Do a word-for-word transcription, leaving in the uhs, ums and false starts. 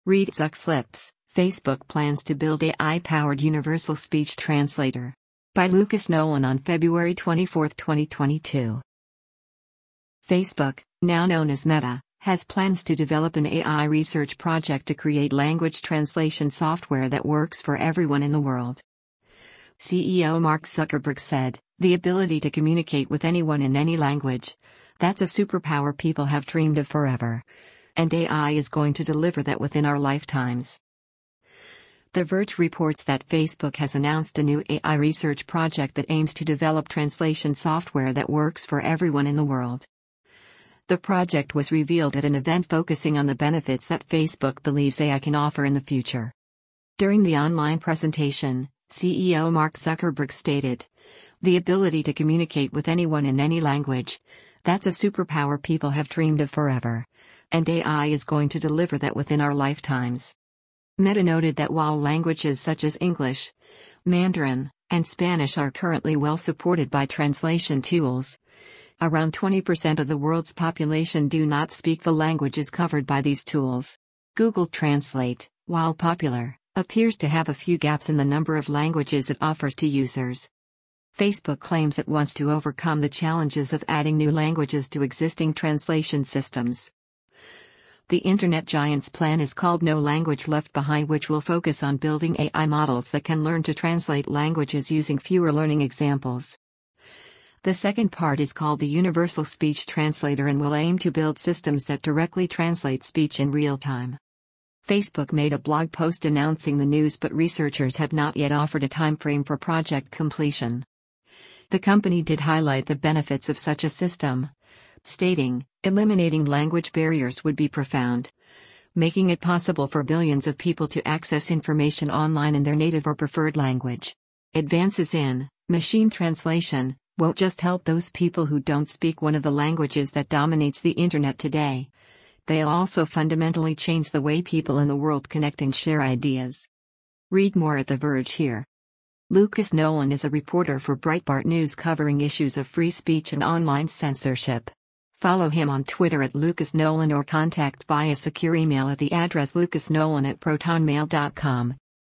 Read Zuck's lips, Facebook plans to build A I-powered universal speech translator. By Lucas Nolan on February twenty-fourth, twenty twenty-two. Facebook, now known as Meta, has plans to develop an A I research project to create language translation software that works for everyone in the world. C E O Mark Zuckerberg said, "The ability to communicate with anyone in any language. That's a superpower people have dreamed of forever. And A I is going to deliver that within our lifetimes." The Verge reports that Facebook has announced a new A I research project that aims to develop translation software that works for everyone in the world. The project was revealed at an event focusing on the benefits that Facebook believes A I can offer in the future. During the online presentation, C E O Mark Zuckerberg stated, "The ability to communicate with anyone in any language. That's a superpower people have dreamed of forever. And A I is going to deliver that within our lifetimes." Meta noted that while languages such as English, Mandarin, and Spanish are currently well supported by translation tools, around twenty percent of the world's population do not speak the languages covered by these tools. Google Translate, while popular, appears to have a few gaps in the number of languages it offers to users. Facebook claims it wants to overcome the challenges of adding new languages to existing translation systems. The internet giant's plan is called No Language Left Behind, which will focus on building A I models that can learn to translate languages using fewer learning examples. The second part is called the Universal Speech Translator and will aim to build systems that directly translate speech in real time. Facebook made a blog post announcing the news, but researchers have not yet offered a timeframe for project completion. The company did highlight the benefits of such a system, stating, "Eliminating language barriers would be profound, making it possible for billions of people to access information online in their native or preferred language. Advances in machine translation won't just help those people who don't speak one of the languages that dominates the internet today. They'll also fundamentally change the way people in the world connect and share ideas." Read more at The Verge here. Lucas Nolan is a reporter for Breitbart News covering issues of free speech and online censorship. Follow him on Twitter at Lucas Nolan or contact via secure email at the address lucasnolan at protonmail dot com.